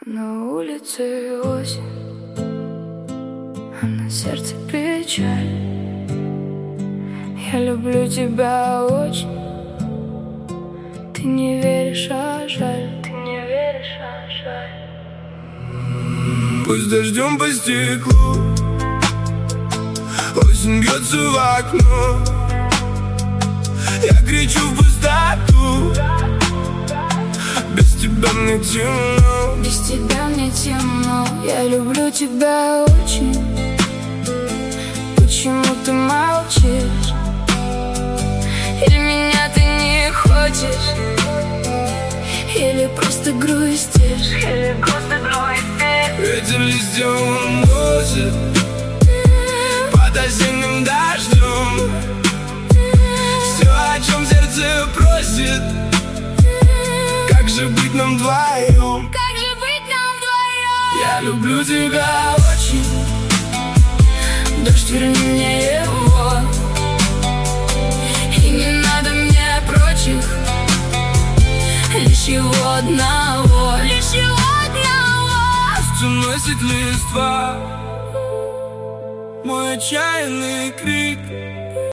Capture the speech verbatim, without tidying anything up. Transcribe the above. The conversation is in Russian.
На улице осень, а на сердце печаль. Я люблю тебя очень. Ты не веришь, а жаль. Ты не веришь, а жаль. Пусть дождем по стеклу осень бьется в окно. Я кричу в пустоту. Без тебя мне темно. Без тебя мне темно. Я люблю тебя очень. Почему ты молчишь? Или меня ты не хочешь? Или просто грустишь? Или просто грустишь? Ветер листья уносит под осенним дождем. Все, о чем сердце просит. Как же быть нам вдвоем? Как же быть нам вдвоем? Я люблю тебя очень. Дождь, верни мне его. И не надо мне прочих, лишь его одного. Лишь его одного. Пусть уносит листва мой отчаянный крик.